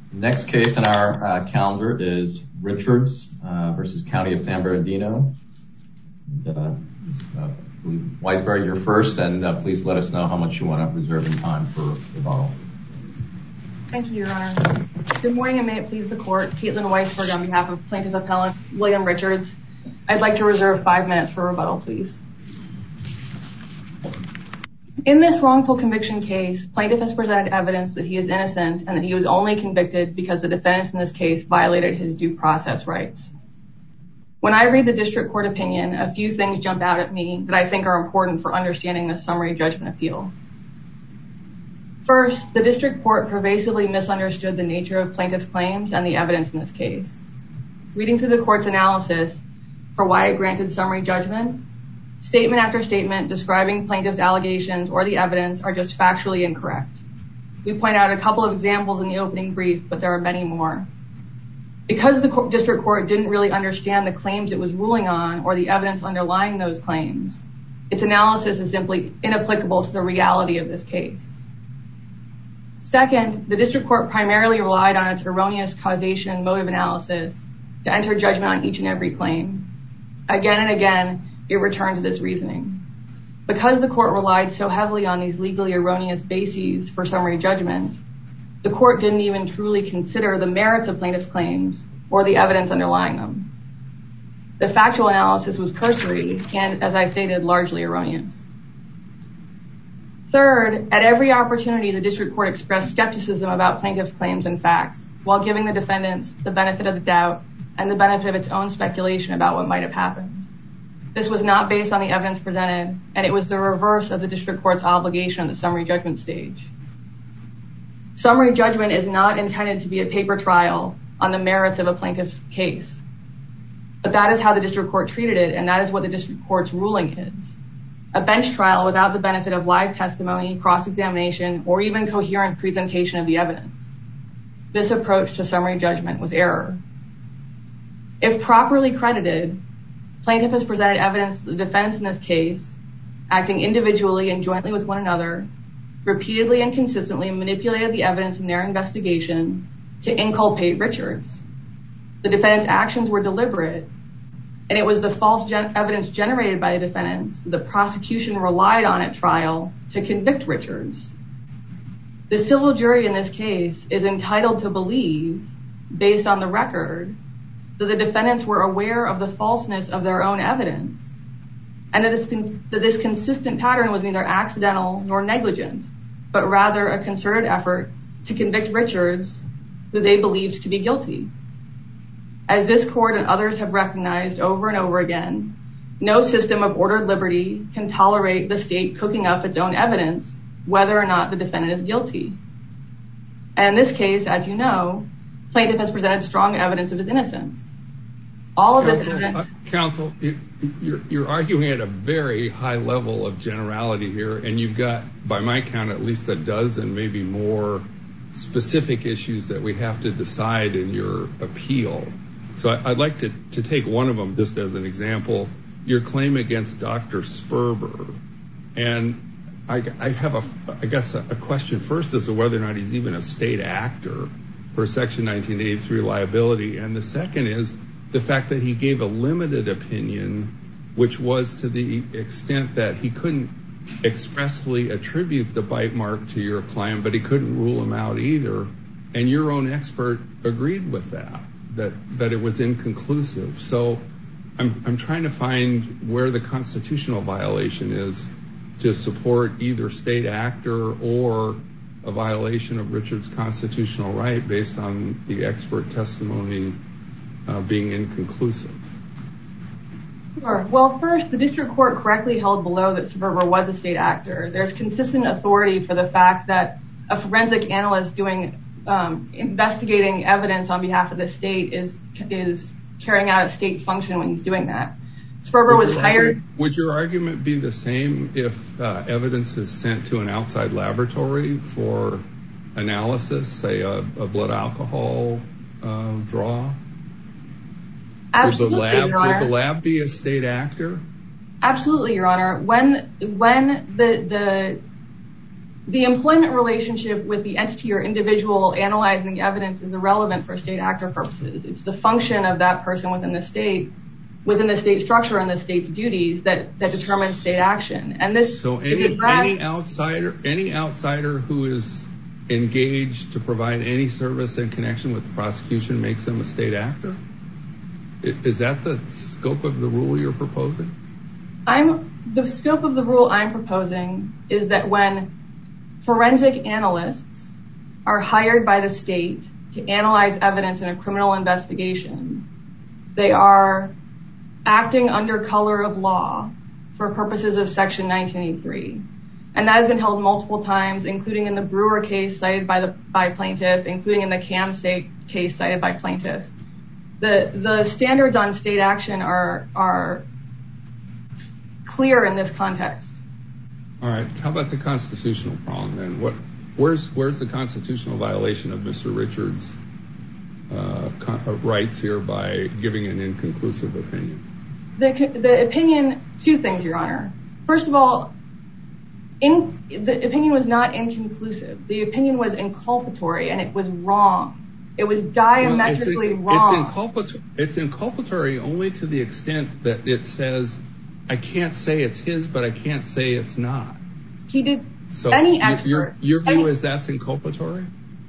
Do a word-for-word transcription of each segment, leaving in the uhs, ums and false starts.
Next case on our uh, calendar is Richards uh, versus County of San Bernardino. And, uh, uh, Weisberg, you're first, and uh, please let us know how much you want to reserve in time for rebuttal. Thank you, Your Honor. Good morning, and may it please the Court. Caitlin Weisberg on behalf of Plaintiff Appellant William Richards. I'd like to reserve five minutes for rebuttal, please. In this wrongful conviction case, plaintiff has presented evidence that he is innocent and that he was only convicted because the defendants in this case violated his due process rights. When I read the district court opinion, a few things jump out at me that I think are important for understanding this summary judgment appeal. First, the district court pervasively misunderstood the nature of plaintiff's claims and the evidence in this case. Reading through the court's analysis for why it granted summary judgment, statement after statement describing plaintiff's allegations or the evidence are just factually incorrect. We point out a couple of examples in the opening brief, but there are many more. Because the district court didn't really understand the claims it was ruling on or the evidence underlying those claims, its analysis is simply inapplicable to the reality of this case. Second, the district court primarily relied on its erroneous causation and motive analysis to enter judgment on each and every claim. Again and again, it returned to this reasoning. Because the court relied so heavily on these legally erroneous bases for summary judgment, the court didn't even truly consider the merits of plaintiff's claims or the evidence underlying them. The factual analysis was cursory and, as I stated, largely erroneous. Third, at every opportunity, the district court expressed skepticism about plaintiff's claims and facts, while giving the defendants the benefit of the doubt and the benefit of its own speculation about what might have happened. This was not based on the evidence presented, and it was the reverse of the district court's obligation at the summary judgment stage. Summary judgment is not intended to be a paper trial on the merits of a plaintiff's case. But that is how the district court treated it, and that is what the district court's ruling is. A bench trial without the benefit of live testimony, cross-examination, or even coherent presentation of the evidence. This approach to summary judgment was error. If properly credited, plaintiff has presented evidence that the defendants in this case, acting individually and jointly with one another, repeatedly and consistently manipulated the evidence in their investigation to inculpate Richards. The defendants' actions were deliberate, and it was the false gen- evidence generated by the defendants that the prosecution relied on at trial to convict Richards. The civil jury in this case is entitled to believe, based on the record, that the defendants were aware of the falseness of their own evidence, and that this, con- that this consistent pattern was neither accidental nor negligent, but rather a concerted effort to convict Richards, who they believed to be guilty. As this court and others have recognized over and over again, no system of ordered liberty can tolerate the state cooking up its own evidence, whether or not the defendant is guilty. And in this case, as you know, plaintiff has presented strong evidence of his innocence. All of this evidence... Uh, counsel, you're, you're arguing at a very high level of generality here, and you've got, by my count, at least a dozen, maybe more specific issues that we have to decide in your appeal. So I'd like to, to take one of them just as an example, your claim against Doctor Sperber. And I, I have, a, I guess, a, a question first as to whether or not he's even a state actor for Section nineteen eighty-three liability. And the second is the fact that he gave a limited opinion, which was to the extent that he couldn't expressly attribute the bite mark to your client, but he couldn't rule him out either. And your own expert agreed with that, that, that it was inconclusive. So I'm, I'm trying to find where the constitutional violation is to support either state actor or a violation of Richard's constitutional right based on the expert testimony uh, being inconclusive. Sure. Well, first, the district court correctly held below that Sperber was a state actor. There's consistent authority for the fact that a forensic analyst doing um, investigating evidence on behalf of the state is is carrying out a state function when he's doing that. Sperber was hired. Would your argument be the same if uh, evidence is sent to an outside laboratory for analysis, say a, a blood alcohol uh, draw? Absolutely, would the lab, Your Honor. Would the lab be a state actor? Absolutely, Your Honor. When when the the the employment relationship with the entity or individual analyzing the evidence is irrelevant for state actor purposes. It's the function of that person within the state, within the state structure and the state's duties that, that determines state action. And this so any, any outsider, any outsider who is engaged to provide any service in connection with the prosecution makes them a state actor? Is that the scope of the rule you're proposing? I'm the scope of the rule I'm proposing is that when forensic analysts are hired by the state to analyze evidence in a criminal investigation, they are acting under color of law for purposes of Section nineteen eighty-three. And that has been held multiple times, including in the Brewer case cited by the by plaintiff, including in the Cam State case cited by plaintiff. The the standards on state action are are clear in this context. All right. How about the constitutional problem then? What where's where's the constitutional violation of Mister Richards' uh, con- uh, rights here by giving an inconclusive opinion? The the opinion, two things, Your Honor. First of all, in, the opinion was not inconclusive. The opinion was inculpatory, and it was wrong. It was diametrically well, it's, wrong. It's, inculpatory, it's inculpatory only to the extent that it says, I can't say it's his, but I can't say it's not. He did. So any expert. Your, your view any, is that's inculpatory?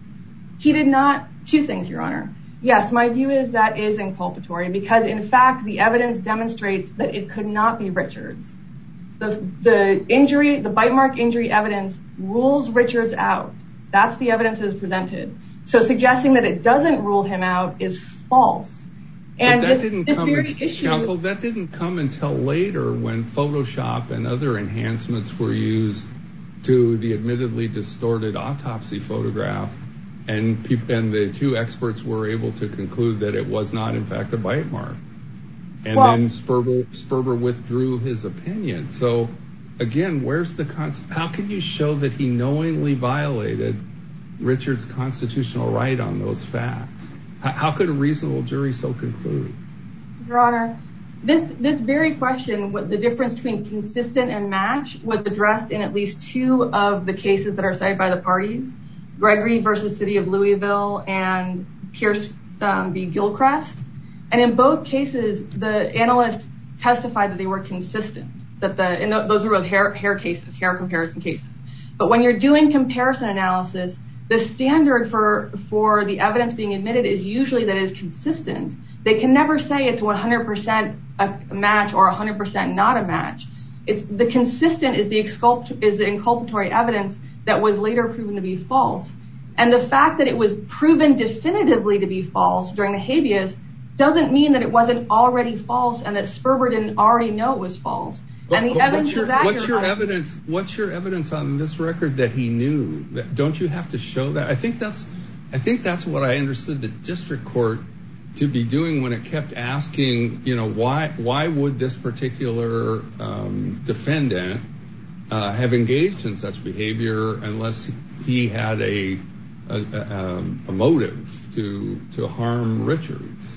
He did not. Two things, Your Honor. Yes, my view is that is inculpatory because, in fact, the evidence demonstrates that it could not be Richards. The, the injury, the bite mark injury evidence rules Richards out. That's the evidence that is presented. So suggesting that it doesn't rule him out is false. And but that this, didn't this come, very in, issue, counsel, that didn't come until later when Photoshop and other enhancements were used to the admittedly distorted autopsy photograph, and pe- and the two experts were able to conclude that it was not, in fact, a bite mark. And well, then Sperber, Sperber withdrew his opinion. So, again, where's the cons- how can you show that he knowingly violated Richard's constitutional right on those facts? How, how could a reasonable jury so conclude? Your Honor, this this very question, what the difference between consistent and match, was addressed in at least two of the cases that are cited by the parties, Gregory versus City of Louisville and Pierce um, v. Gilchrist. And in both cases, the analysts testified that they were consistent, that the and those were both hair, hair cases, hair comparison cases. But when you're doing comparison analysis, the standard for, for the evidence being admitted is usually that it is consistent. They can never say it's one hundred percent a match or one hundred percent not a match. It's the consistent is the exculp- is the inculpatory evidence that was later proven to be false. And the fact that it was proven definitively to be false during the habeas doesn't mean that it wasn't already false and that Sperber didn't already know it was false. But, and the but evidence what's your, that what's your evidence? What's your evidence on this record that he knew? That, don't you have to show that? I think that's, I think that's what I understood the district court to be doing when it kept asking, you know, why why would this particular um, defendant uh, have engaged in such behavior unless he had a a, a, a motive to to harm Richards?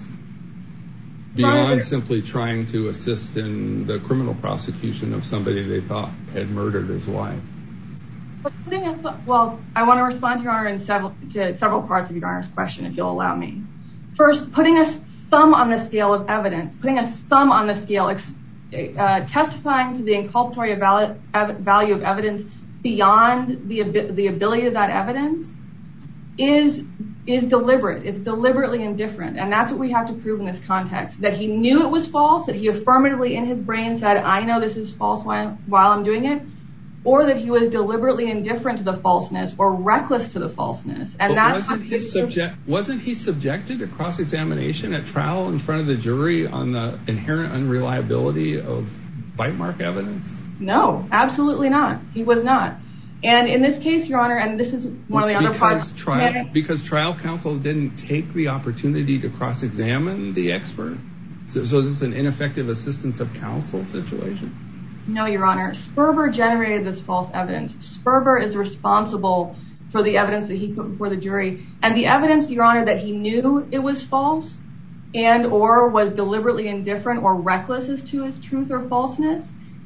Beyond simply trying to assist in the criminal prosecution of somebody they thought had murdered his wife. But putting a, well, I want to respond to Your Honor in several, to several parts of Your Honor's question, if you'll allow me. First, putting a thumb on the scale of evidence, putting a thumb on the scale, uh, testifying to the inculpatory value of evidence beyond the the ability of that evidence is is deliberate. It's deliberately indifferent. And that's what we have to prove in this context, that he knew it was false, that he affirmatively in his brain said, I know this is false while, while I'm doing it, or that he was deliberately indifferent to the falseness or reckless to the falseness. And but that's wasn't he, subject, wasn't he subjected to cross-examination at trial in front of the jury on the inherent unreliability of bite mark evidence? No, absolutely not. He was not. And in this case, Your Honor, and this is one of the other because parts. Trial, because trial counsel didn't take the opportunity to cross-examine the expert? So, so is this an ineffective assistance of counsel situation? No, Your Honor. Sperber generated this false evidence. Sperber is responsible for the evidence that he put before the jury. And the evidence, Your Honor, that he knew it was false and or was deliberately indifferent or reckless as to its truth or falseness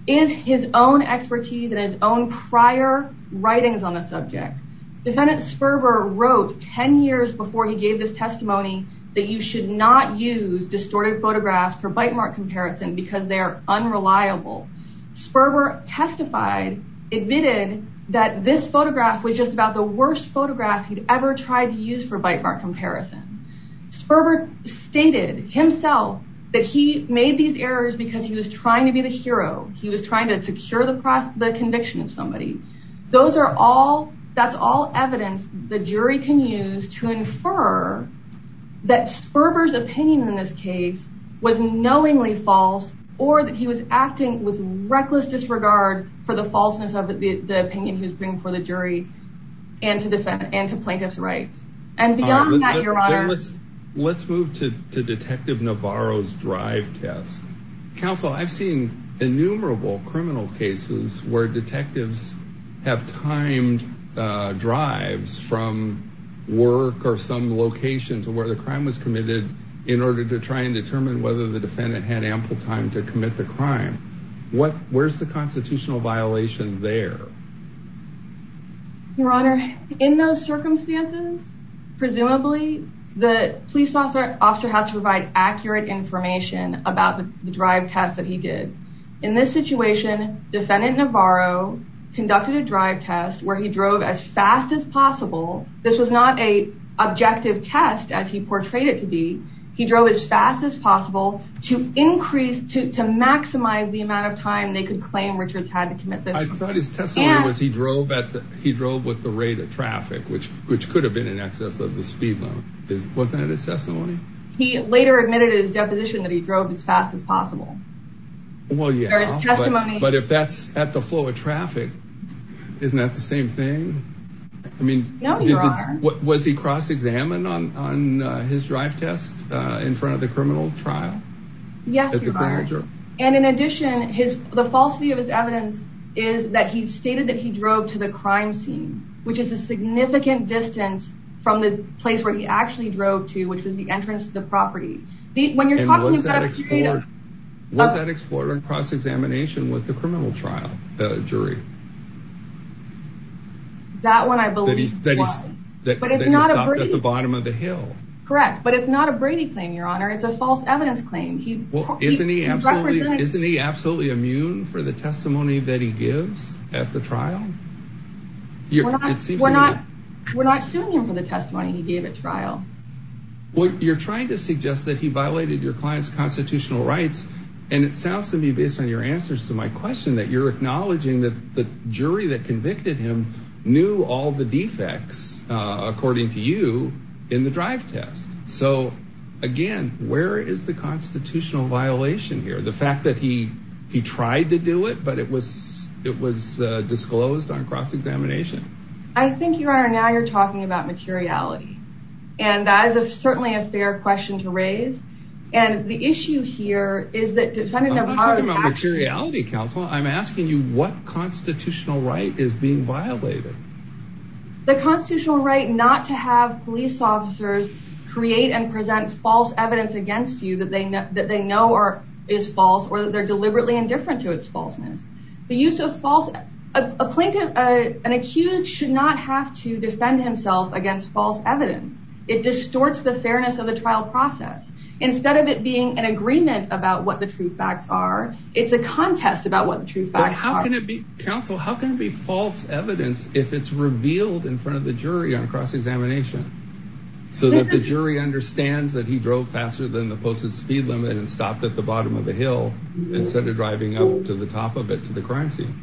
is his own expertise and his own prior writings on the subject. Defendant Sperber wrote ten years before he gave this testimony that you should not use distorted photographs for bite mark comparison because they are unreliable. Sperber testified, admitted that this photograph was just about the worst photograph he'd ever tried to use for bite mark comparison. Sperber stated himself that he made these errors because he was trying to be the hero. He was trying to secure the process, the conviction of somebody. Those are all, that's all evidence the jury can use to infer that Sperber's opinion in this case was knowingly false, or that he was acting with reckless disregard for the falseness of the, the opinion he was bringing for the jury and to defend and to plaintiff's rights. And beyond right, let, that, let, Your Honor. Let's, let's move to, to Detective Navarro's drive test. Counsel, I've seen innumerable criminal cases where detectives have timed uh, drives from work or some location to where the crime was committed in order to try and determine whether the defendant had ample time to commit the crime. What, where's the constitutional violation there? Your Honor, in those circumstances, presumably the police officer, officer has to provide accurate information about the, the drive test that he did. In this situation, Defendant Navarro conducted a drive test where he drove as fast as possible. This was not a objective test as he portrayed it to be. He drove as fast as possible to increase, to, to maximize the amount of time they could claim Richards had to commit this. I thought his testimony and, was he drove at the, he drove with the rate of traffic, which which could have been in excess of the speed limit. Is, wasn't that his testimony? He later admitted in his deposition that he drove as fast as possible. Well, yeah, there is testimony. But, but if that's at the flow of traffic, isn't that the same thing? I mean, no, Your Honor. The, was he cross-examined on on uh, his drive test uh, in front of the criminal trial? Yes, Your Honor. And in addition, his the falsity of his evidence is that he stated that he drove to the crime scene, which is a significant distance from the place where he actually drove to, which was the entrance to the property. The, when you're and talking was about that a period explored, of, was uh, that explored in cross-examination with the criminal trial uh, jury? That one I believe that he, that was. He, that, but it's that not he stopped a Brady at the bottom of the hill. Correct, but it's not a Brady claim, Your Honor. It's a false evidence claim. He, well, isn't he, he absolutely represented... isn't he absolutely immune for the testimony that he gives at the trial? You're, we're not. It seems we're not. That, we're not suing him for the testimony he gave at trial. Well, you're trying to suggest that he violated your client's constitutional rights. And it sounds to me, based on your answers to my question, that you're acknowledging that the jury that convicted him knew all the defects, uh, according to you, in the drive test. So, again, where is the constitutional violation here? The fact that he he tried to do it, but it was it was uh, disclosed on cross-examination? I think, Your Honor, now you're talking about materiality. And that is a, certainly a fair question to raise. And the issue here is that defendant Navarro... I'm not talking about materiality, counsel. I'm asking you what constitutional right is being violated. The constitutional right not to have police officers create and present false evidence against you that they know, that they know are, is false, or that they're deliberately indifferent to its falseness. The use of false... A, a plaintiff, a, an accused should not have to defend himself against false evidence. It distorts the fairness of the trial process. Instead of it being an agreement about what the true facts are, it's a contest about what the true facts are. But how are. can it be, counsel, how can it be false evidence if it's revealed in front of the jury on cross-examination? So this that the is, jury understands that he drove faster than the posted speed limit and stopped at the bottom of the hill instead of driving up to the top of it to the crime scene.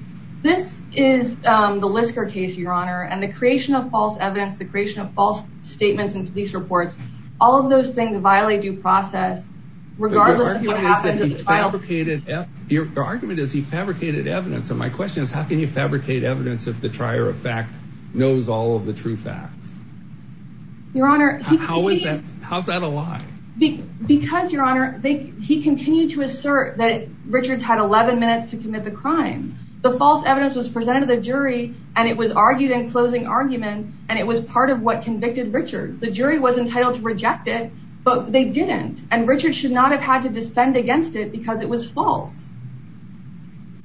This is um, the Lisker case, Your Honor, and the creation of false evidence, the creation of false statements in police reports, all of those things violate due process, regardless of what happens at the trial. Fabricated, your, your argument is he fabricated evidence, and my question is, how can you fabricate evidence if the trier of fact knows all of the true facts? Your Honor, he, how he, is that? How's that a lie? Be, because, Your Honor, they, he continued to assert that Richards had eleven minutes to commit the crime. The false evidence was presented to the jury, and it was argued in closing argument, and it was part of what convicted Richards. The jury was entitled to reject it, but they didn't. And Richards should not have had to defend against it because it was false.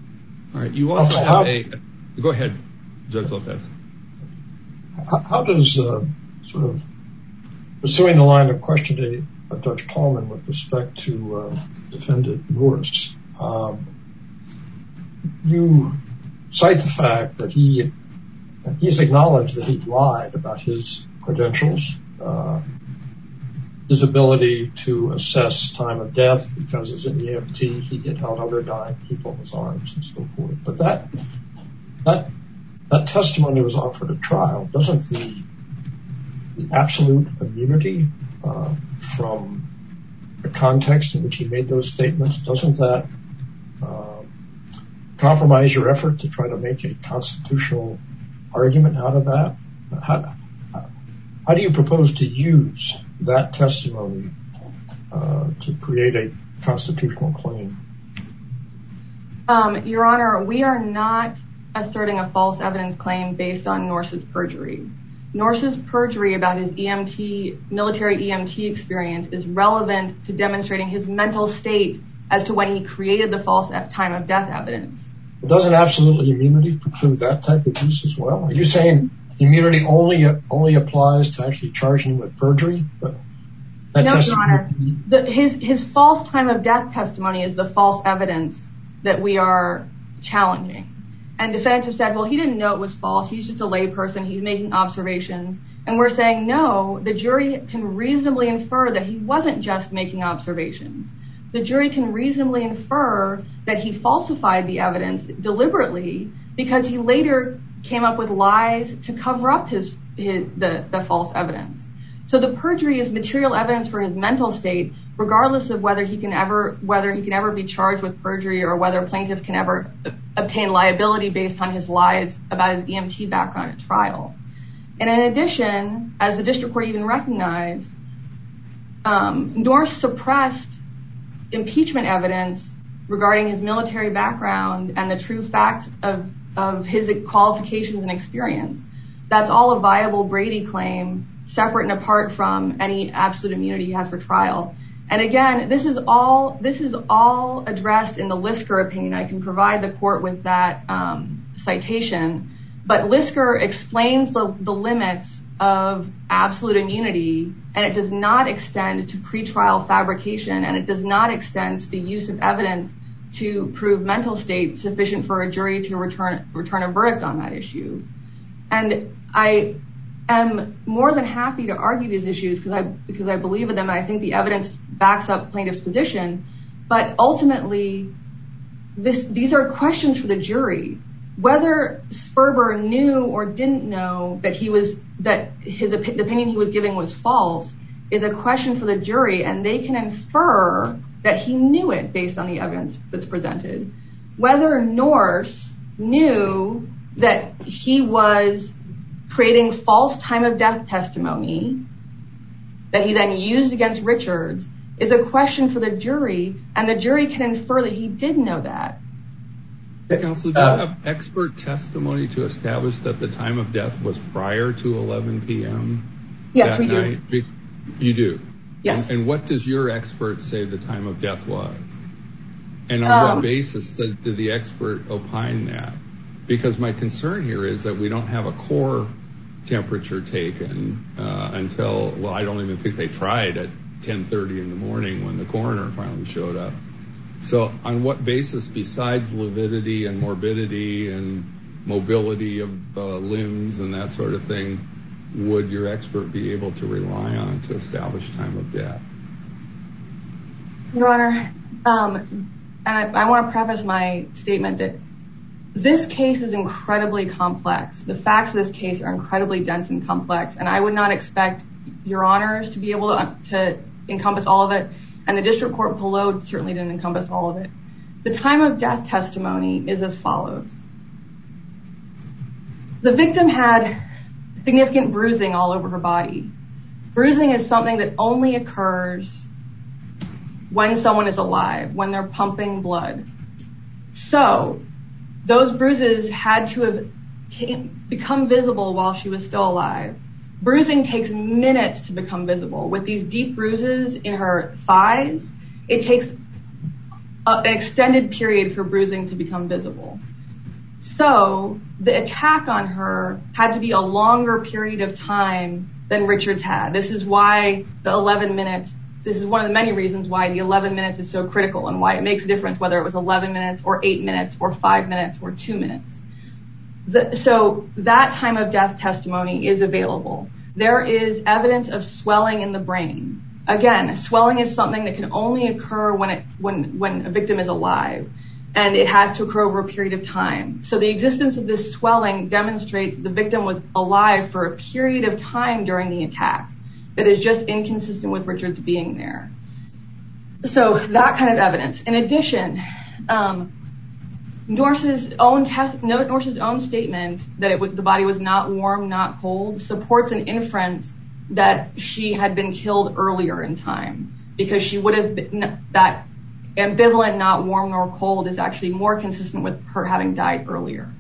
All right. You also how, have how, a. Go ahead, Judge Lopez. How, how does uh, sort of pursuing the line of questioning of Judge Tallman with respect to uh, defendant Norris, um, you cite the fact that he he's acknowledged that he lied about his credentials, uh, his ability to assess time of death because as an E M T he had held other dying people in his arms and so forth. But that that that testimony was offered at trial. Doesn't the the absolute immunity uh, from the context in which he made those statements, doesn't that uh, compromise your effort to try to make a constitutional argument out of that? How, how do you propose to use that testimony uh, to create a constitutional claim? Um, Your Honor, we are not asserting a false evidence claim based on Norris's perjury. Norris's perjury about his E M T, military E M T experience is relevant to demonstrating his mental state as to when he created the false time of death evidence. Doesn't absolute immunity preclude that type of use as well? Are you saying immunity only only applies to actually charging him with perjury? But that no, test- Your Honor. The, his, his false time of death testimony is the false evidence that we are challenging. And defendants have said, well, he didn't know it was false. He's just a lay person. He's making observations. And we're saying, no, the jury can reasonably infer that he wasn't just making observations. The jury can reasonably infer that he falsified the evidence deliberately because he later came up with lies to cover up his, his the, the false evidence. So the perjury is material evidence for his mental state, regardless of whether he can ever whether he can ever be charged with perjury or whether plaintiff can ever obtain liability based on his lies about his E M T background at trial. And in addition, as the district court even recognized, um, Norris suppressed impeachment evidence regarding his military background and the true facts of, of his qualifications and experience. That's all a viable Brady claim, separate and apart from any absolute immunity he has for trial. And again, this is all this is all addressed in the Lisker opinion. I can provide the court with that um, citation. But Lisker explains the, the limits of absolute immunity, and it does not extend to pretrial fabrication, and it does not extend to the use of evidence to prove mental state sufficient for a jury to return return a verdict on that issue. And I am more than happy to argue these issues because I because I believe in them, and I think the evidence backs up plaintiff's position. But ultimately, this these are questions for the jury. Whether Sperber knew or didn't know that he was that his the opinion he was giving was false is a question for the jury, and they can infer that he knew it based on the evidence that's presented. Whether Norris knew that he was creating false time of death testimony that he then used against Richards is a question for the jury, and the jury can infer that he did know that. Counsel, do you have expert testimony to establish that the time of death was prior to eleven p.m. Yes, we night? do. You do? Yes. And, and what does your expert say the time of death was? And on um, what basis did, did the expert opine that? Because my concern here is that we don't have a core temperature taken uh, until, well, I don't even think they tried at ten thirty in the morning when the coroner finally showed up. So on what basis, besides lividity and morbidity and mobility of uh, limbs and that sort of thing, would your expert be able to rely on to establish time of death? Your Honor, um, and I, I want to preface my statement that this case is incredibly complex. The facts of this case are incredibly dense and complex, and I would not expect Your Honors to be able to, to encompass all of it. And the district court below certainly didn't encompass all of it. The time of death testimony is as follows. The victim had significant bruising all over her body. Bruising is something that only occurs when someone is alive, when they're pumping blood. So those bruises had to have came, become visible while she was still alive. Bruising takes minutes to become visible. With these deep bruises in her thighs, it takes a, an extended period for bruising to become visible. So the attack on her had to be a longer period of time than Richards had. This is why the eleven minutes, this is one of the many reasons why the eleven minutes is so critical and why it makes a difference whether it was eleven minutes or eight minutes or five minutes or two minutes. The, so that time of death testimony is available. There is evidence of swelling in the brain. Again, swelling is something that can only occur when it when when a victim is alive, and it has to occur over a period of time. So the existence of this swelling demonstrates that the victim was alive for a period of time during the attack that is just inconsistent with Richards being there. So that kind of evidence. In addition, um, Norse's own test, Norse's own statement that it was, the body was not warm, not cold, supports an inference that she had been killed earlier in time, because she would have been, that ambivalent, not warm nor cold, is actually more consistent with her having died earlier.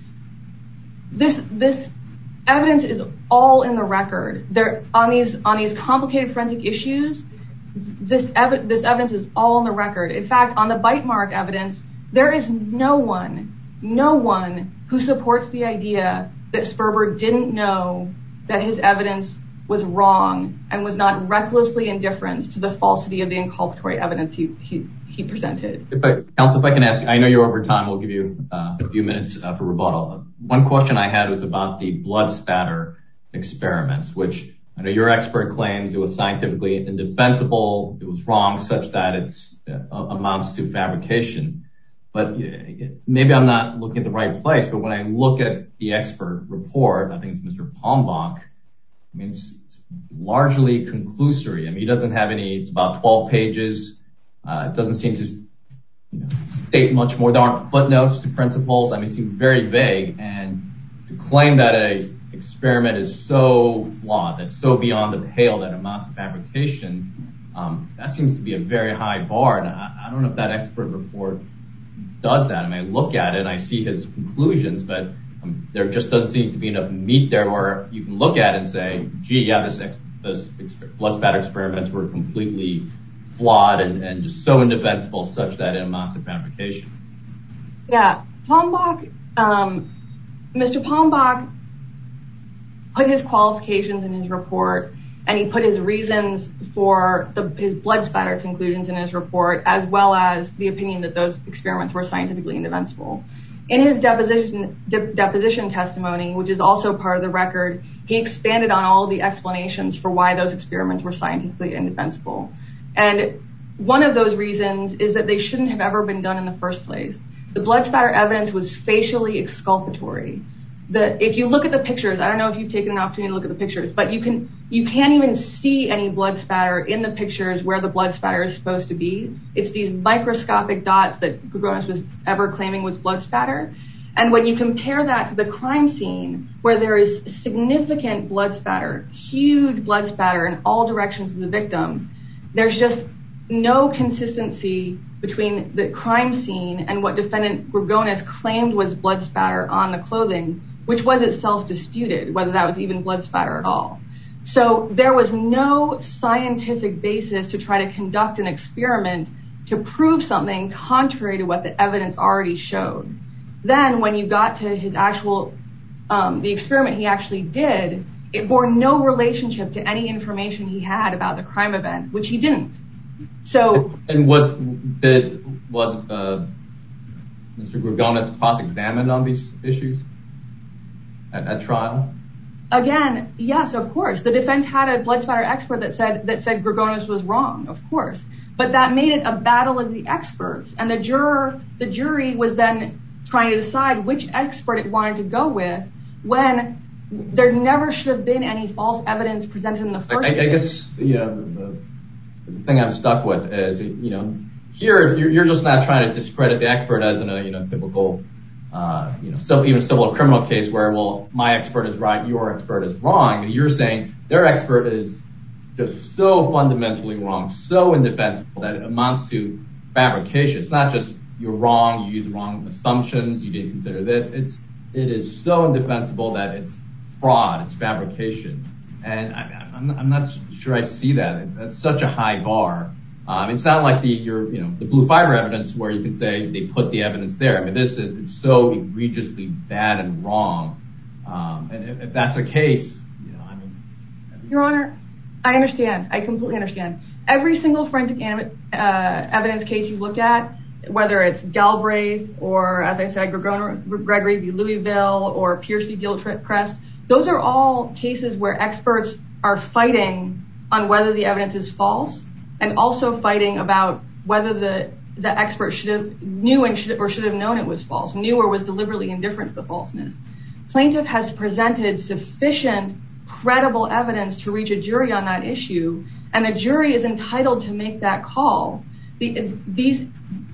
This this evidence is all in the record. There on these on these complicated forensic issues. This ev- this evidence is all in the record. In fact, on the bite mark evidence, there is no one, no one who supports the idea that Sperber didn't know that his evidence was wrong and was not recklessly indifferent to the falsity of the inculpatory evidence he he, he presented. If I, Counsel, if I can ask, I know you're over time. We'll give you uh, a few minutes uh, for rebuttal. One question I had was about the blood spatter experiments, which I know your expert claims it was scientifically indefensible. It was wrong such that it's uh, amounts to fabrication. But maybe I'm not looking at the right place. But when I look at the expert report, I think it's Mister Palmbach. I mean, it's, it's largely conclusory. I mean, he doesn't have any, it's about twelve pages. Uh, it doesn't seem to you know, state much more. There aren't footnotes to principles. I mean, it seems very vague. And to claim that a experiment is so flawed, that's so beyond the pale that amounts to fabrication, um, that seems to be a very high bar. And I, I don't know if that expert report does that. I mean, I look at it and I see his conclusions, but Um, there just doesn't seem to be enough meat there where you can look at it and say, gee, yeah, this, ex- this exp- blood spatter experiments were completely flawed and, and just so indefensible such that it amounts to fabrication. Yeah, Palmbach, um, Mister Palmbach put his qualifications in his report, and he put his reasons for the, his blood spatter conclusions in his report, as well as the opinion that those experiments were scientifically indefensible. In his deposition de- deposition testimony, which is also part of the record, he expanded on all the explanations for why those experiments were scientifically indefensible. And one of those reasons is that they shouldn't have ever been done in the first place. The blood spatter evidence was facially exculpatory. The, if you look at the pictures, I don't know if you've taken an opportunity to look at the pictures, but you can you can't even see any blood spatter in the pictures where the blood spatter is supposed to be. It's these microscopic dots that Grigonis was ever claiming was blood spatter. And when you compare that to the crime scene, where there is significant blood spatter, huge blood spatter in all directions of the victim, there's just no consistency between the crime scene and what defendant Grigonis claimed was blood spatter on the clothing, which was itself disputed, whether that was even blood spatter at all. So there was no scientific basis to try to conduct an experiment to prove something contrary to what the evidence already showed. Then when you got to his actual, um, the experiment he actually did, it bore no relationship to any information he had about the crime event, which he didn't. So and was did was uh, Mister Grigonis cross-examined on these issues at, at trial? Again, yes, of course. The defense had a blood spatter expert that said that said Grigonis was wrong, of course. But that made it a battle of the experts, and the juror, the jury was then trying to decide which expert it wanted to go with when there never should have been any false evidence presented in the first I, place. I guess you know the, the thing I'm stuck with is you know here you're, you're just not trying to discredit the expert as in a you know typical uh, you know so even civil or criminal case where well my expert is right, your expert is wrong, and you're saying their expert is just so fundamentally wrong, so indefensible that it amounts to fabrication. It's not just you're wrong, you use the wrong assumptions, you didn't consider this. It's it is so indefensible that it's fraud, it's fabrication, and I, I'm, I'm not sure I see that. That's such a high bar Um, it's not like the your you know the blue fiber evidence where you can say they put the evidence there. I mean, this is it's so egregiously bad and wrong. Um, and if, if that's the case, you know, I mean, Your Honor, I understand. I completely understand. Every single forensic uh, evidence case you look at, whether it's Galbraith or, as I said, Gregory v. Louisville or Pierce v. Gilchrist, those are all cases where experts are fighting on whether the evidence is false, and also fighting about whether the the expert should have knew and should or should have known it was false, knew or was deliberately indifferent to the falseness. Plaintiff has presented sufficient credible evidence to reach a jury on that issue, and the jury is entitled to make that call. The, these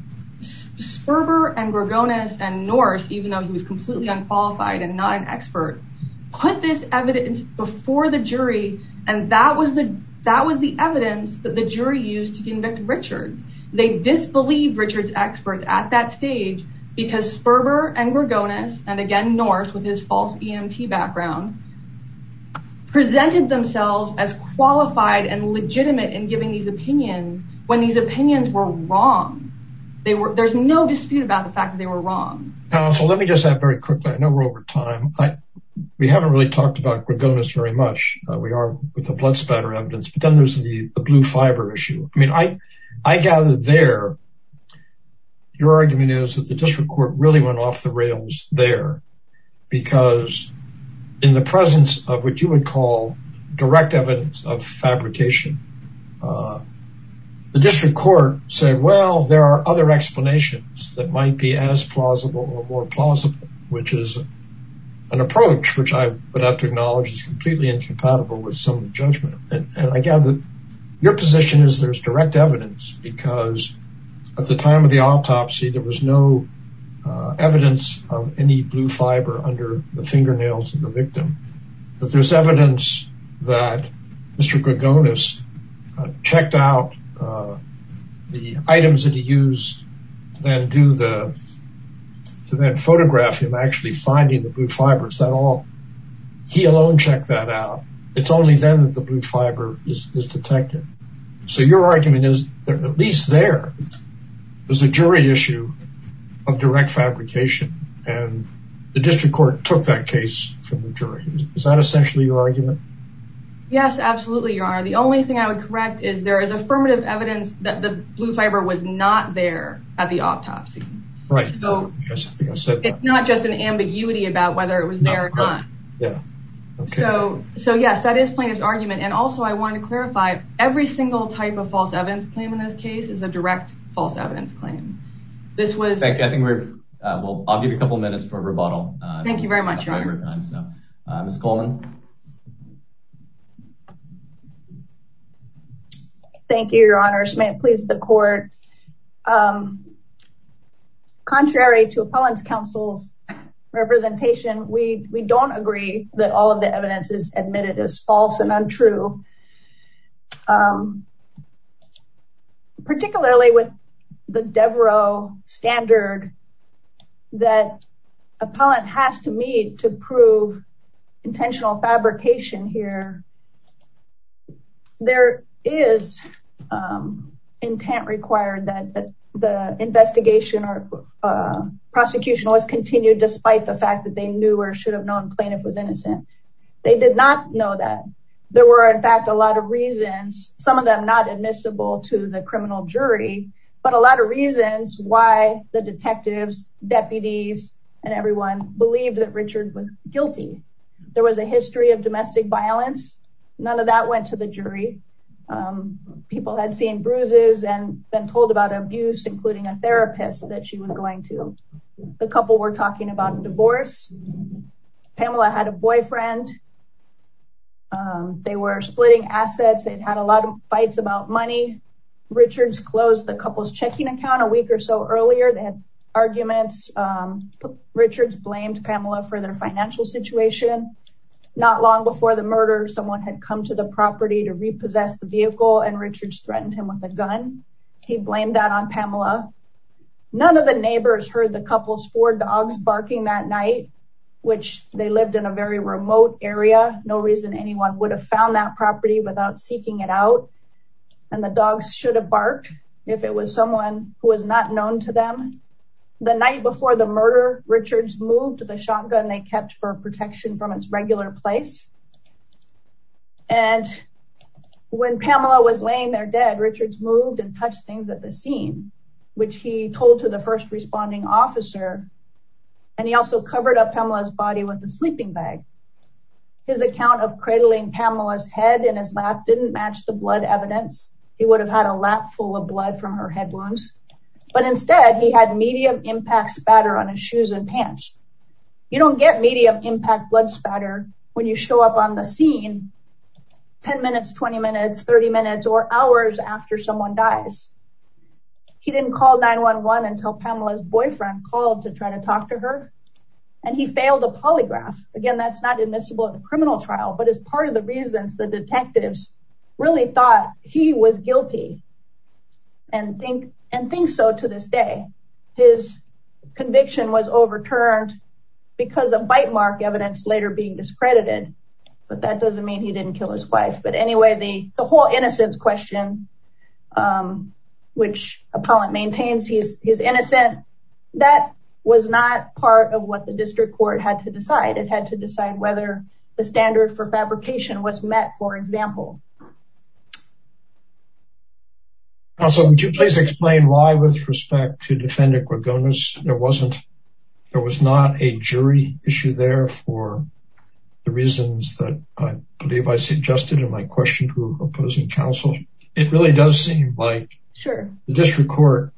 Sperber and Gorgonis and Norse, even though he was completely unqualified and not an expert, put this evidence before the jury, and that was the that was the evidence that the jury used to convict Richards. They disbelieved Richards' experts at that stage because Sperber and Gorgonis, and again Norse with his false E M T background, presented themselves as qualified and legitimate in giving these opinions when these opinions were wrong. They were. There's no dispute about the fact that they were wrong. Counsel, let me just add very quickly. I know we're over time. I, we haven't really talked about Gorgonis very much. Uh, we are with the blood spatter evidence, but then there's the, the blue fiber issue. I mean, I I gathered there, your argument is that the district court really went off the rails there because in the presence of what you would call direct evidence of fabrication, uh, the district court said, well, there are other explanations that might be as plausible or more plausible, which is an approach which I would have to acknowledge is completely incompatible with some judgment. And, and I gather that your position is there's direct evidence because at the time of the autopsy, there was no uh, evidence of any blue fiber under the fingernails of the victim. That there's evidence that Mister Gorgonis uh, checked out Uh, the items that he used to then do the, to then photograph him actually finding the blue fibers. That all, he alone checked that out. It's only then that the blue fiber is, is detected. So your argument is that at least there, there's a jury issue of direct fabrication, and the district court took that case from the jury. Is that essentially your argument? Yes, absolutely, Your Honor. The only thing I would correct is there is affirmative evidence that the blue fiber was not there at the autopsy. Right. So yes, I think I said that. It's not just an ambiguity about whether it was there no, or right. not. Yeah. Okay. So, so yes, that is plaintiff's argument. And also I wanted to clarify, every single type of false evidence claim in this case is a direct false evidence claim. This was... I think we're, uh, well, I'll give you a couple minutes for rebuttal. Uh, Thank you very much, Your Honor. Time, so. uh, Miz Coleman. Thank you, Your Honors. May it please the court. Um, contrary to appellant's counsel's representation, we, we don't agree that all of the evidence is admitted as false and untrue. Um, particularly with the Devereaux standard that appellant has to meet to prove intentional fabrication here. There is um, intent required that, that the investigation or uh, prosecution was continued despite the fact that they knew or should have known plaintiff was innocent. They did not know that. There were, in fact, a lot of reasons, some of them not admissible to the criminal jury, but a lot of reasons why the detectives, deputies, and everyone believed that Richard was guilty. There was a history of domestic violence. None of that went to the jury. Um, people had seen bruises and been told about abuse, including a therapist that she was going to. The couple were talking about divorce. Pamela had a boyfriend. Um, they were splitting assets. They'd had a lot of fights about money. Richards closed the couple's checking account a week or so earlier. They had arguments. Um, Richards blamed Pamela for their financial situation. Not long before the murder, someone had come to the property to repossess the vehicle, and Richards threatened him with a gun. He blamed that on Pamela. None of the neighbors heard the couple's four dogs barking that night, which they lived in a very remote area. No reason anyone would have found that property without seeking it out. and the dogs should have barked if it was someone who was not known to them. The night before the murder, Richards moved the shotgun they kept for protection from its regular place. And when Pamela was laying there dead, Richards moved and touched things at the scene, which he told to the first responding officer. And he also covered up Pamela's body with a sleeping bag. His account of cradling Pamela's head in his lap didn't match the blood evidence. He would have had a lap full of blood from her head wounds. But instead, he had medium impact spatter on his shoes and pants. You don't get medium impact blood spatter when you show up on the scene ten minutes, twenty minutes, thirty minutes, or hours after someone dies. He didn't call nine one one until Pamela's boyfriend called to try to talk to her. And he failed a polygraph. Again, that's not admissible in a criminal trial, but as part of the reasons the detectives really thought he was guilty and think and think so to this day. His conviction was overturned because of bite mark evidence later being discredited, but that doesn't mean he didn't kill his wife. But anyway, the, the whole innocence question, um, which appellant maintains he's, he's innocent, that was not part of what the district court had to decide. It had to decide whether the standard for fabrication was met, for example. Also, would you please explain why, with respect to defendant Grigonis, there wasn't, there was not a jury issue there for the reasons that I believe I suggested in my question to opposing counsel? It really does seem like sure. the district court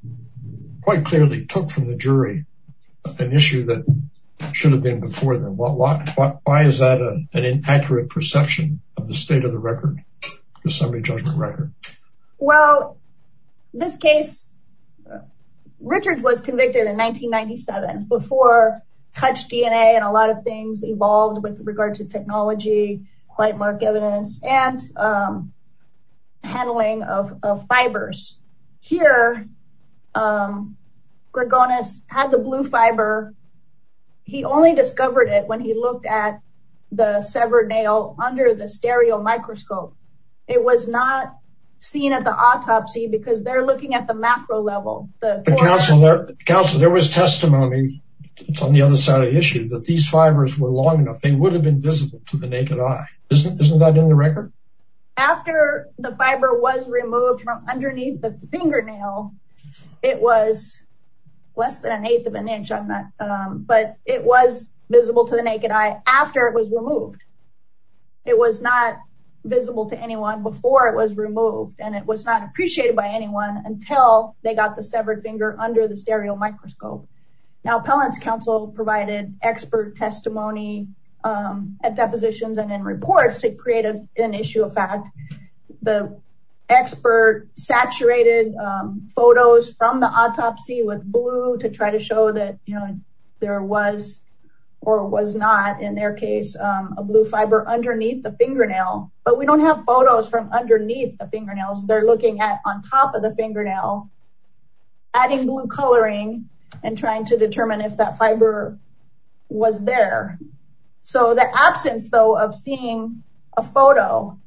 quite clearly took from the jury an issue that should have been before them. Why, why, why is that a, an inaccurate perception of the state of the record, the summary judgment record? Well, this case, uh, Richards was convicted in nineteen ninety-seven before touch D N A and a lot of things evolved with regard to technology, bite mark evidence, and um, handling of, of fibers. Here, um, Grigonis had the blue fiber. He only discovered it when he looked at the severed nail under the stereo microscope. It was not seen at the autopsy because they're looking at the macro level. The counsel, there, counsel, there was testimony, it's on the other side of the issue, that these fibers were long enough. They would have been visible to the naked eye. Isn't, isn't that in the record? After the fiber was removed from underneath the fingernail, it was less than an eighth of an inch. I'm not, um, but it was visible to the naked eye after it was removed. It was not visible to anyone before it was removed, and it was not appreciated by anyone until they got the severed finger under the stereo microscope. Now, appellant's counsel provided expert testimony um, at depositions and in reports to create a, an issue of fact. The expert saturated um, photos from the autopsy with blue to try to show that, you know, there was or was not, in their case, um, a blue fiber underneath the fingernail. But we don't have photos from underneath the fingernails. They're looking at on top of the fingernail, adding blue coloring and trying to determine if that fiber was there. So the absence, though, of seeing a photo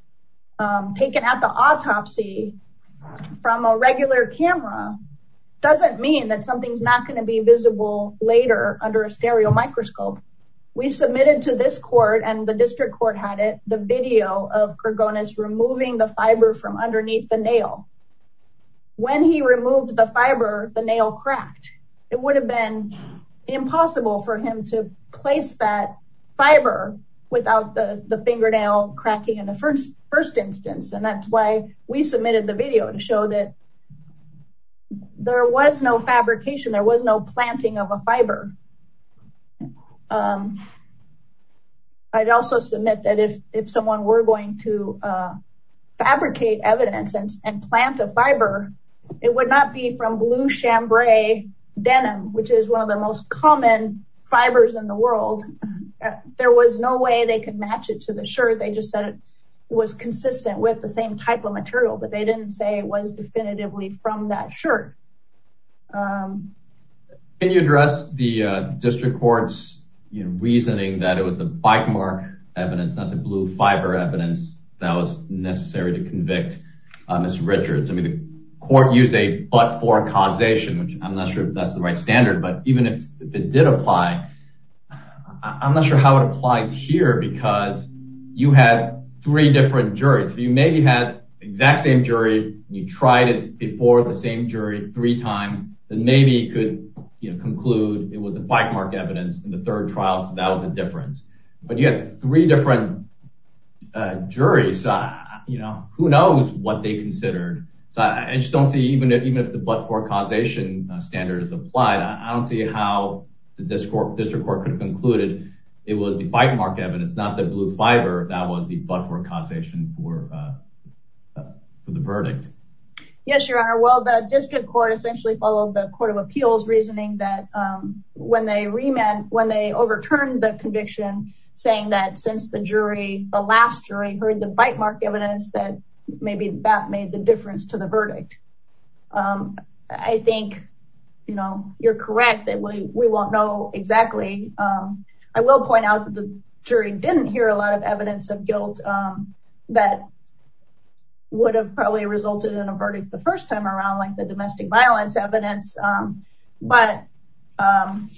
um, taken at the autopsy from a regular camera doesn't mean that something's not going to be visible later under a stereo microscope. We submitted to this court, and the district court had it, the video of Grigonis removing the fiber from underneath the nail. When he removed the fiber, the nail cracked. It would have been impossible for him to place that fiber without the, the fingernail cracking in the first, first instance. And that's why we submitted the video, to show that there was no fabrication, there was no planting of a fiber. Um, I'd also submit that if, if someone were going to uh, fabricate evidence and, and plant a fiber, it would not be from blue chambray denim, which is one of the most common fibers in the world. Uh, there was no way they could match it to the shirt. They just said it was consistent with the same type of material, but they didn't say it was definitively from that shirt. Um, Can you address the uh, district court's you know, reasoning that it was the bite mark evidence, not the blue fiber evidence, that was necessary to convict uh, Mister Richards. I mean, the court used a but-for causation, which I'm not sure if that's the right standard, but even if, if it did apply, I'm not sure how it applies here because you had three different juries. If you maybe had the exact same jury, you tried it before the same jury three times, then maybe you could, you know, conclude it was the bite mark evidence in the third trial, so that was a difference. But you had three different uh, juries, uh, you know, who knows what they considered. So I, I just don't see, even if, even if the but-for causation uh, standard is applied, I, I don't see how the district court, district court could have concluded it was the bite mark evidence, not the blue fiber, that was the but-for causation for, uh, uh, for the verdict. Yes, Your Honor. Well, the district court essentially followed the Court of Appeals reasoning that um, when they remand, when they overturned the conviction, saying that since the jury, the last jury, heard the bite mark evidence, that maybe that made the difference to the verdict. Um, I think, you know, you're correct that we, we won't know exactly. Um, I will point out that the jury didn't hear a lot of evidence of guilt um, that would have probably resulted in a verdict the first time around, like the domestic violence evidence. Um, but um,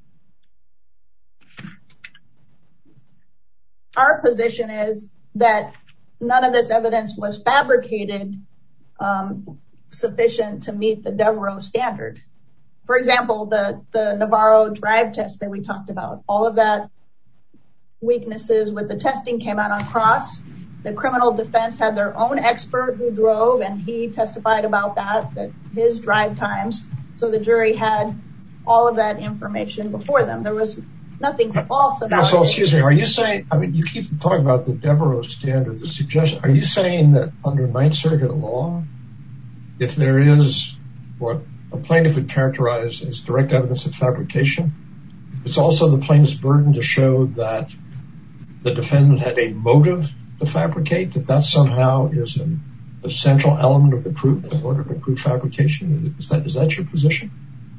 our position is that none of this evidence was fabricated um, sufficient to meet the Devereaux standard. For example, the, the Navarro drive test that we talked about, all of that weaknesses with the testing came out on cross. The criminal defense had their own expert who drove, and he testified about that, that his drive times. So the jury had all of that information before them. There was nothing false about so, it. Excuse me, are you saying, I mean, you keep talking about the Devereaux standard, the suggestion, are you saying that under Ninth Circuit law, if there is what a plaintiff would characterize as direct evidence of fabrication, it's also the plaintiff's burden to show that the defendant had a motive to fabricate, that that somehow is an essential element of the proof in order to prove fabrication? Is that, is that your position?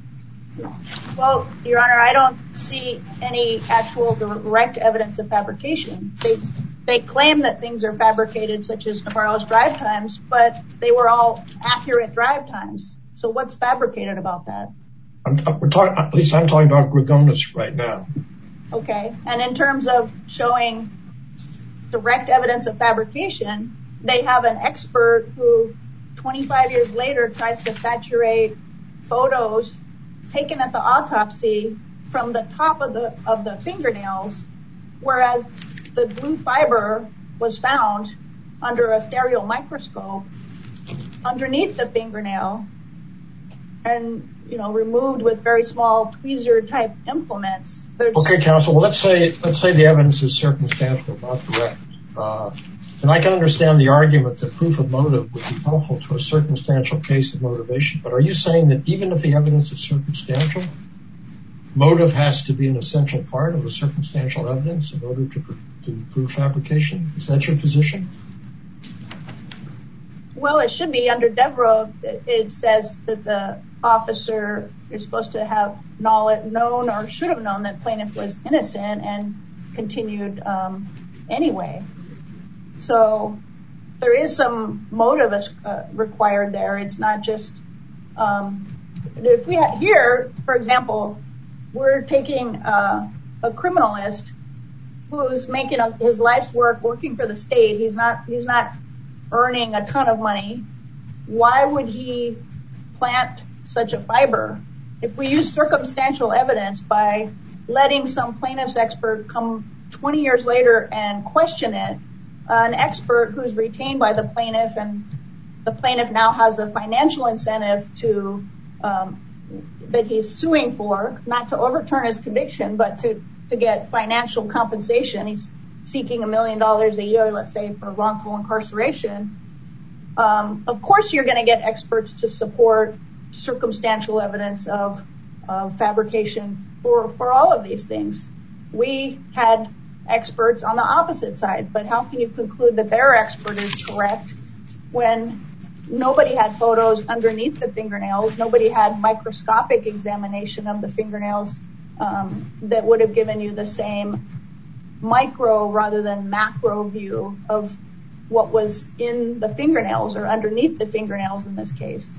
Well, Your Honor, I don't see any actual direct evidence of fabrication. They they claim that things are fabricated, such as Navarro's drive times, but they were all accurate drive times. So what's fabricated about that? I'm, we're talking, at least I'm talking about Grigonis right now. Okay. And in terms of showing direct evidence of fabrication, they have an expert who twenty-five years later tries to saturate photos taken at the autopsy from the top of the of the fingernails, whereas the blue fiber was found under a stereo microscope underneath the fingernail and, you know, removed with very small tweezer type implements. There's okay, counsel. Well, let's say let's say the evidence is circumstantial, not direct. Uh, and I can understand the argument that proof of motive would be helpful to a circumstantial case of motivation. But are you saying that even if the evidence is circumstantial, motive has to be an essential part of the circumstantial evidence in order to, to prove fabrication? Is that your position? Well, it should be. Under Devereaux, it says that the officer is supposed to have knowledge, known or should have known that plaintiff was innocent and continued um, anyway. So there is some motive uh, required there. It's not just um, if we had here, for example, we're taking uh, a criminalist who's making a, his life's work working for the state. He's not he's not earning a ton of money. Why would he plant such a fiber? If we use circumstantial evidence by letting some plaintiff's expert come twenty years later and question it, an expert who's retained by the plaintiff, and the plaintiff now has a financial incentive to um, that he's suing for, not to overturn his conviction, but to, to get financial compensation. He's seeking a million dollars a year, let's say, for wrongful incarceration. Um, of course, you're going to get experts to support circumstantial evidence of, of fabrication for, for all of these things. We had experts on the opposite side, but how can you conclude that their expert is correct when nobody had photos underneath the fingernails, nobody had microscopic examination of the fingernails um, that would have given you the same micro rather than macro view of what was in the fingernails or underneath the fingernails in this case.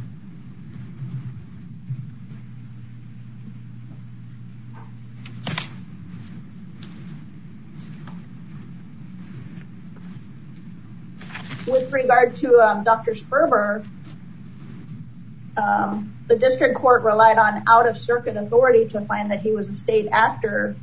With regard to um, Doctor Sperber, um, the district court relied on out-of-circuit authority to find that he was a state actor.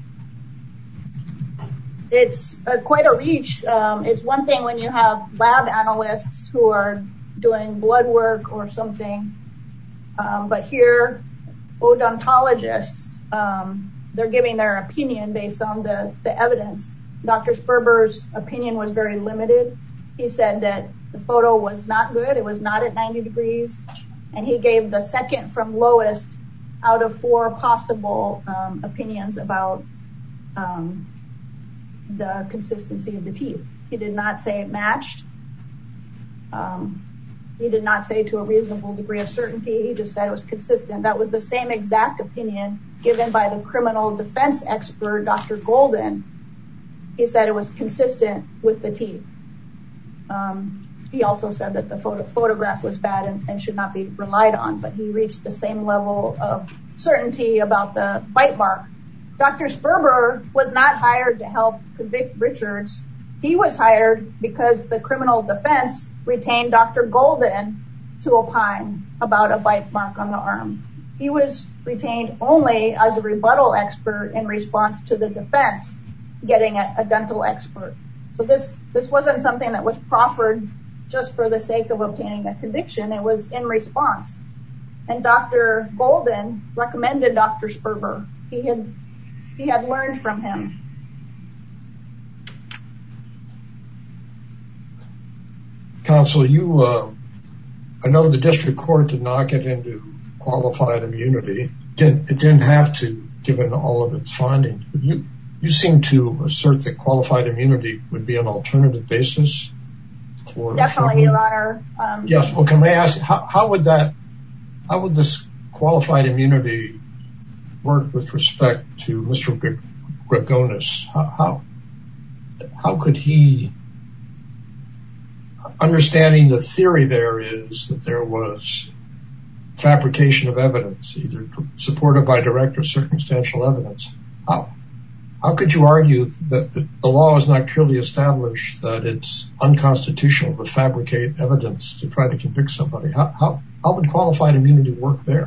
It's uh, quite a reach. Um, it's one thing when you have lab analysts who are doing blood work or something, um, but here, odontologists, um, they're giving their opinion based on the, the evidence. Doctor Sperber's opinion was very limited. He said that the photo was not good. It was not at ninety degrees. And he gave the second from lowest out of four possible um, opinions about um, the consistency of the teeth. He did not say it matched. Um, he did not say to a reasonable degree of certainty. He just said it was consistent. That was the same exact opinion given by the criminal defense expert, Doctor Golden. He said it was consistent with the teeth. Um, he also said that the photo, photograph was bad and, and should not be relied on, but he reached the same level of certainty about the bite mark. Doctor Sperber was not hired to help convict Richards. He was hired because the criminal defense retained Doctor Golden to opine about a bite mark on the arm. He was retained only as a rebuttal expert in response to the defense getting a, a dental expert. So this, this wasn't something that was proffered just for the sake of obtaining a conviction. It was in response. And Doctor Golden recommended Doctor Sperber. He had, he had learned from him. Counsel, you, uh, I know the district court did not get into qualified immunity. It didn't, it didn't have to, given all of its findings. But you, you seem to assert that qualified immunity would be an alternative basis for. Definitely, Your Honor. Um, yes. Well, can I ask, how, how would that, how would this qualified immunity work with respect to Mister Grigonis? How, how, how could he, understanding the theory there is that there was fabrication of evidence, either supported by direct or circumstantial evidence. How, how could you argue that the law is not clearly established that it's unconstitutional to fabricate evidence to try to convict somebody? How, how, how would qualified immunity work there?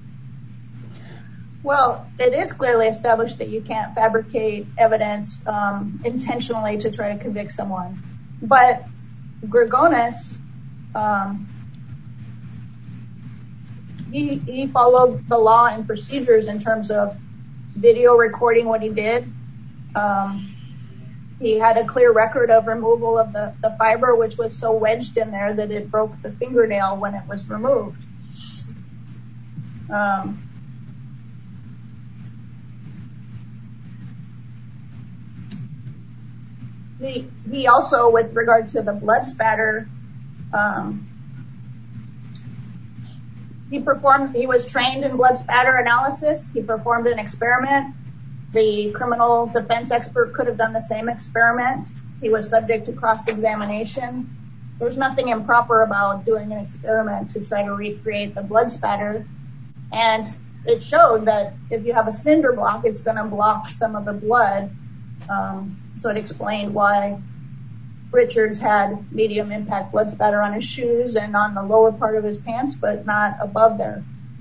Well, it is clearly established that you can't fabricate evidence um, intentionally to try to convict someone. But Grigonis, um, he, he followed the law and procedures in terms of video recording what he did. Um, he had a clear record of removal of the, the fiber, which was so wedged in there that it broke the fingernail when it was removed. Um, he, he also, with regard to the blood spatter, um, he performed, he was trained in blood spatter analysis. He performed an experiment. The criminal defense expert could have done the same experiment. He was subject to cross-examination. There's nothing improper about doing an experiment to try to recreate the blood spatter. And it showed that if you have a cinder block, it's going to block some of the blood. Um, so it explained why Richards had medium impact blood spatter on his shoes and on the lower part of his pants, but not above there.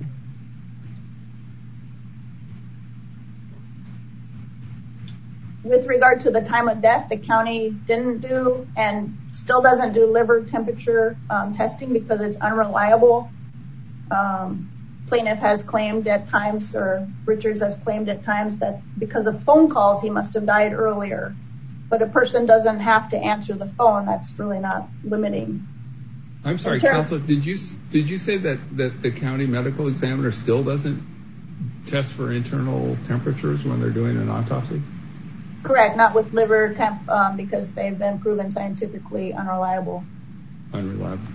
With regard to the time of death, the county didn't do and still doesn't do liver temperature um, testing because it's unreliable. Um, plaintiff has claimed at times, or Richards has claimed at times, that because of phone calls he must have died earlier. But a person doesn't have to answer the phone. That's really not limiting. I'm sorry, counsel, did you did you say that, that the county medical examiner still doesn't test for internal temperatures when they're doing an autopsy? Correct, not with liver temp um, because they've been proven scientifically unreliable. Unreliable.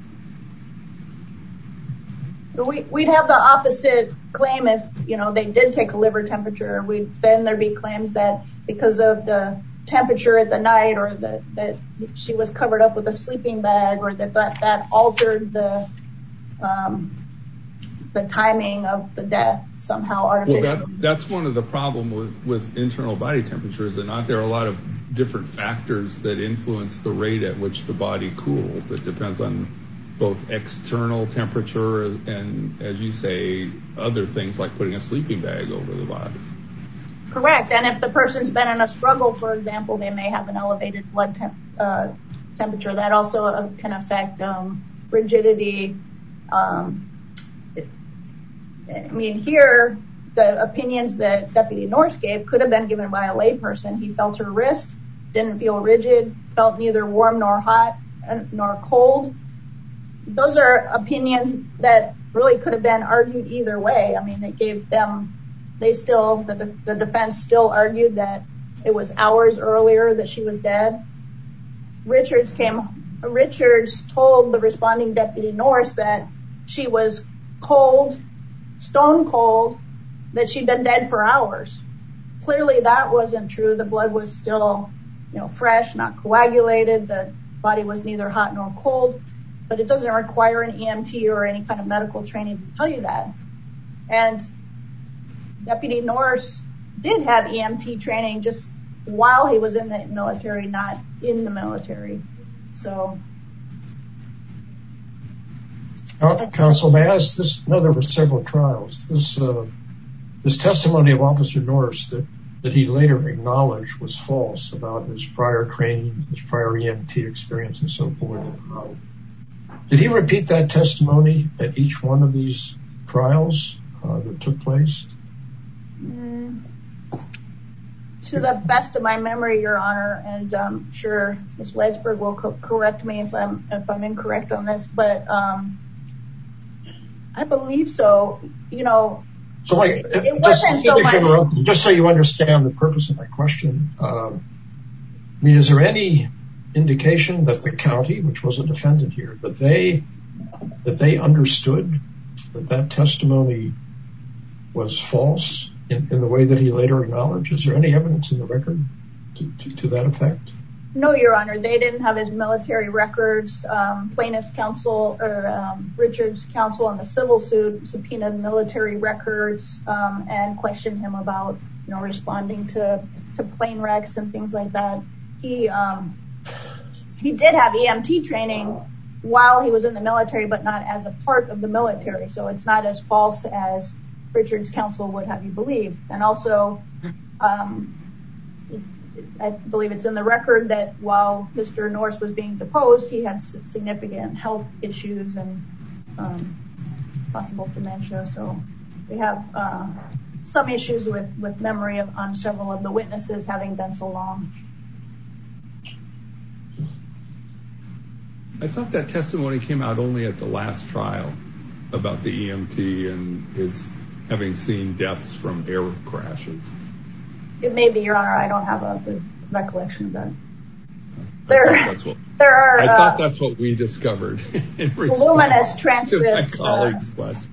We, we'd have the opposite claim if, you know, they did take a liver temperature. We'd, then there'd be claims that because of the temperature at the night, or that, that she was covered up with a sleeping bag, or that that, that altered the um, the timing of the death somehow artificially. Well, that, that's one of the problems with, with internal body temperature, is that not there are a lot of different factors that influence the rate at which the body cools. It depends on both external temperature and, as you say, other things like putting a sleeping bag over the body. Correct. And if the person's been in a struggle, for example, they may have an elevated blood temp, uh, temperature. That also uh, can affect um, rigidity. Um, it, I mean, here, the opinions that Deputy Norse gave could have been given by a layperson. He felt her wrist, didn't feel rigid, felt neither warm nor hot nor cold. Those are opinions that really could have been argued either way. I mean, it gave them, they still, the, the defense still argued that it was hours earlier that she was dead. Richards came, Richards told the responding Deputy Norse that she was cold, stone cold, that she'd been dead for hours. Clearly that wasn't true. The blood was still, you know, fresh, not coagulated. The body was neither hot nor cold. But it doesn't require an E M T or any kind of medical training to tell you that. And Deputy Norse did have E M T training just while he was in the military, not in the military. So. Uh, Counsel, may I ask this? I know there were several trials. This uh, this testimony of Officer Norse that, that he later acknowledged was false about his prior training, his prior E M T experience, and so forth. Uh, Did he repeat that testimony at each one of these trials uh, that took place? Mm, to the best of my memory, Your Honor, and I'm sure Miz Weisberg will co- correct me if I'm if I'm incorrect on this, but um, I believe so. You know, so like, it, it just, wasn't so much. Just so you understand the purpose of my question, uh, I mean, is there any indication that the county, which was a defendant here, that they that they understood that that testimony was false in, in the way that he later acknowledged? Is there any evidence in the record to, to, to that effect? No, Your Honor. They didn't have his military records. Um, plaintiff's counsel, or um, Richard's counsel on the civil suit, subpoenaed military records um, and questioned him about, you know, responding to, to plane wrecks and things like that. He um, He did have E M T training while he was in the military, but not as a part of the military. So it's not as false as Richard's counsel would have you believe. And also, um, I believe it's in the record that while Mister Norse was being deposed, he had significant health issues and um, possible dementia. So we have uh, some issues with, with memory of, on several of the witnesses having been so long. I thought that testimony came out only at the last trial about the E M T and his having seen deaths from air crashes. It may be, Your Honor. I don't have a good recollection of that. There, that's what, there are. I thought uh, that's what we discovered in voluminous response transcripts. to my colleague's uh, question.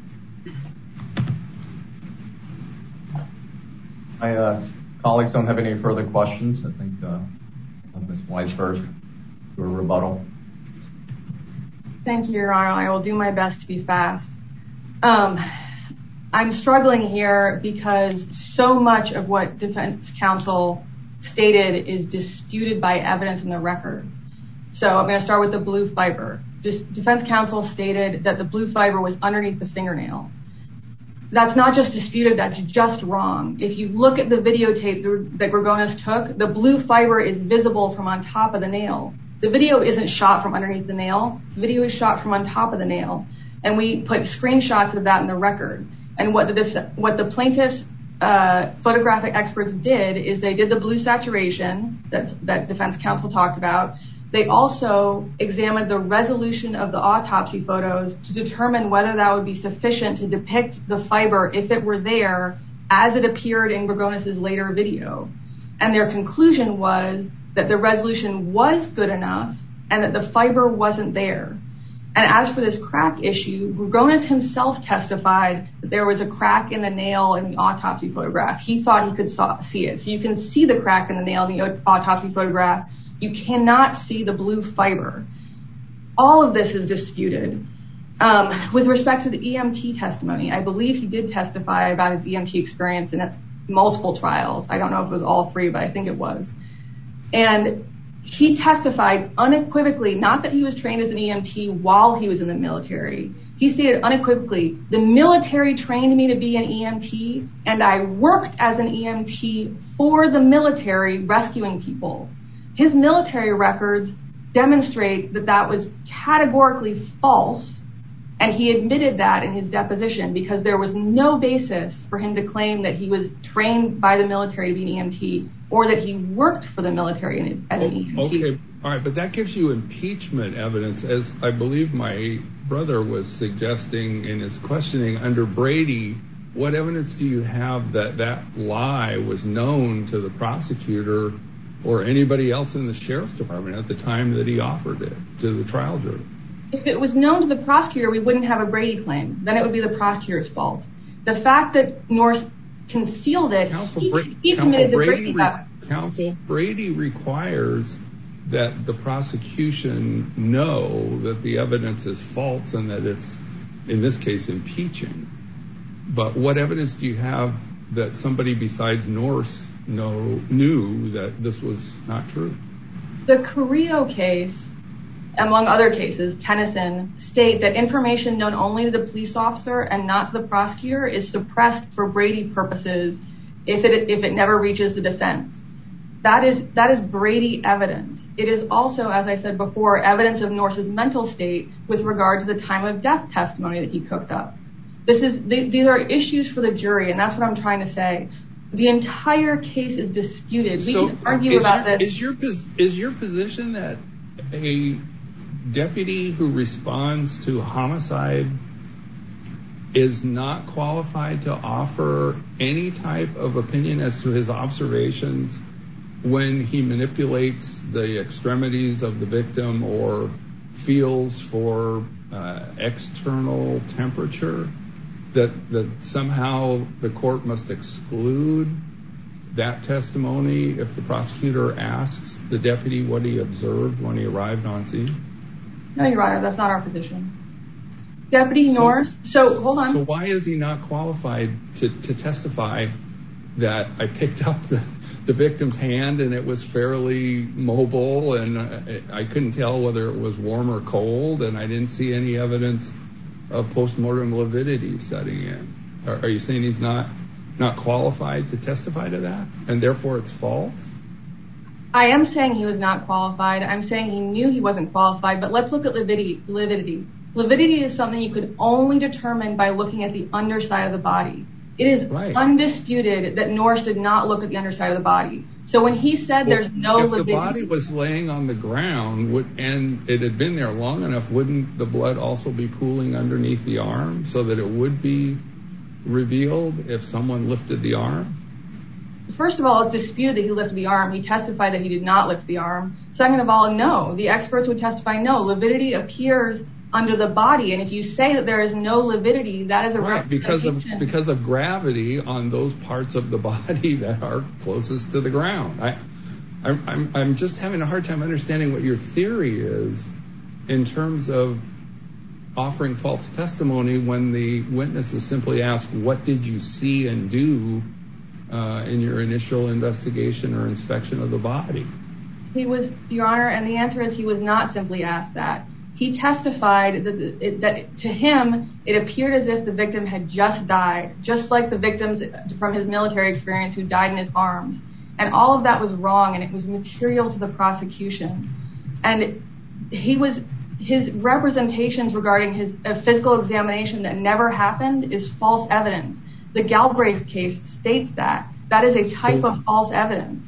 My uh, colleagues don't have any further questions. I think uh, Miz Weisberg, your rebuttal. Thank you, Your Honor. I will do my best to be fast. Um, I'm struggling here because so much of what defense counsel stated is disputed by evidence in the record. So I'm going to start with the blue fiber. Defense counsel stated that the blue fiber was underneath the fingernail. That's not just disputed, that's just wrong. If you look at the videotape that Grigonis took, the blue fiber is visible from on top of the nail. The video isn't shot from underneath the nail. The video is shot from on top of the nail. And we put screenshots of that in the record. And what the def- what the plaintiff's uh, photographic experts did is they did the blue saturation that, that defense counsel talked about. They also examined the resolution of the autopsy photos to determine whether that would be sufficient to depict the fiber if it were there as it appeared in Grigonis' later video. And their conclusion was that the resolution was good enough and that the fiber wasn't there. And as for this crack issue, Gronis himself testified that there was a crack in the nail in the autopsy photograph. He thought he could saw, see it. So you can see the crack in the nail in the autopsy photograph. You cannot see the blue fiber. All of this is disputed. Um, with respect to the E M T testimony, I believe he did testify about his E M T experience in multiple trials. I don't know if it was all three, but I think it was. And he testified unequivocally, not that he was trained as an E M T while he was in the military. He stated unequivocally, the military trained me to be an E M T, and I worked as an E M T for the military rescuing people. His military records demonstrate that that was categorically false, and he admitted that in his deposition because there was no basis for him to claim that he was trained by the military to be an E M T or that he worked for the military as an E M T. Okay, all right, but that gives you impeachment evidence, as I believe my brother was suggesting in his questioning. Under Brady, what evidence do you have that that lie was known to the prosecutor or anybody else in the sheriff's department at the time that he offered it to the trial jury? If it was known to the prosecutor, we wouldn't have a Brady claim. Then it would be the prosecutor's fault. The fact that Norse concealed it, Counsel, he, Bra- he Counsel committed the Brady Brady theft. Re- Counsel Brady requires that the prosecution know that the evidence is false and that it's, in this case, impeaching. But what evidence do you have that somebody besides Norse know, knew that this was not true? The Carrillo case, among other cases, Tennyson, state that information known only to the police officer and not to the prosecutor is suppressed for Brady purposes if it if it never reaches the defense. That is that is Brady evidence. It is also, as I said before, evidence of Norse's mental state with regard to the time of death testimony that he cooked up. This is these are issues for the jury, and that's what I'm trying to say. The entire case is disputed. We so can argue about your, this. Is your is your position that a deputy who responds to a homicide is not qualified to offer any type of opinion as to his observations when he manipulates the extremities of the victim or feels for uh, external temperature? That that somehow the court must exclude that testimony if the prosecutor asks the deputy what he observed when he arrived on scene? No, Your Honor, that's not our position. Deputy so, Norse, so hold on. So why is he not qualified to, to testify that I picked up the, the victim's hand and it was fairly mobile and I, I couldn't tell whether it was warm or cold and I didn't see any evidence of postmortem lividity setting in? Are, are you saying he's not not qualified to testify to that and therefore it's false? I am saying he was not qualified. I'm saying he knew he wasn't qualified, but let's look at lividity. Lividity, lividity is something you could only determine by looking at the underside of the body. It is right. Undisputed that Norse did not look at the underside of the body. So when he said well, there's no if lividity... If the body was laying on the ground would, and it had been there long enough, wouldn't the blood also be pooling underneath the arm so that it would be revealed if someone lifted the arm? First of all, it's disputed that he lifted the arm. He testified that he did not lift the arm. Second of all, no. The experts would testify no. Lividity appears under the body, and if you say that there is no lividity, that is a right because of because of gravity on those parts of the body that are closest to the ground. I, I'm I'm I'm just having a hard time understanding what your theory is in terms of offering false testimony when the witness is simply asked, "What did you see and do uh, in your initial investigation or inspection of the body?" He was, Your Honor, and the answer is he was not simply asked that. He testified that, it, that to him, it appeared as if the victim had just died, just like the victims from his military experience who died in his arms. And all of that was wrong, and it was material to the prosecution. And he was, his representations regarding his a physical examination that never happened is false evidence. The Galbraith case states that. That is a type of false evidence.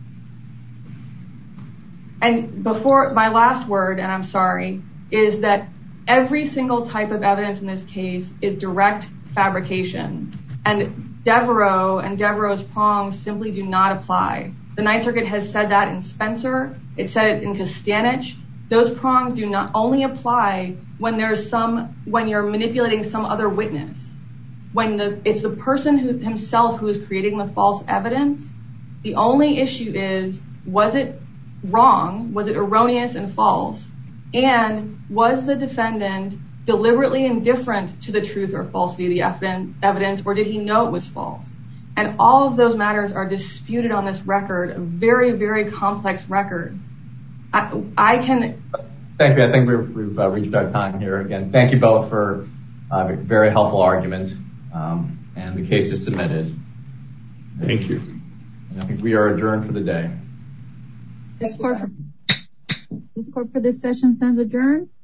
And before my last word, and I'm sorry, is that every single type of evidence in this case is direct fabrication. And Devereaux and Devereaux's prongs simply do not apply. The Ninth Circuit has said that in Spencer. It said it in Costanich. Those prongs do not only apply when there's some, when you're manipulating some other witness. When the, it's the person who himself who is creating the false evidence. The only issue is, was it wrong? Was it erroneous and false? And was the defendant deliberately indifferent to the truth or falsity of the evidence, or did he know it was false? And all of those matters are disputed on this record, a very, very complex record. I, I can... Thank you. I think we've, we've uh, reached our time here. Again, thank you both for uh, a very helpful argument. Um, and the case is submitted. Thank you. And I think we are adjourned for the day. This court for, this court for this session stands adjourned.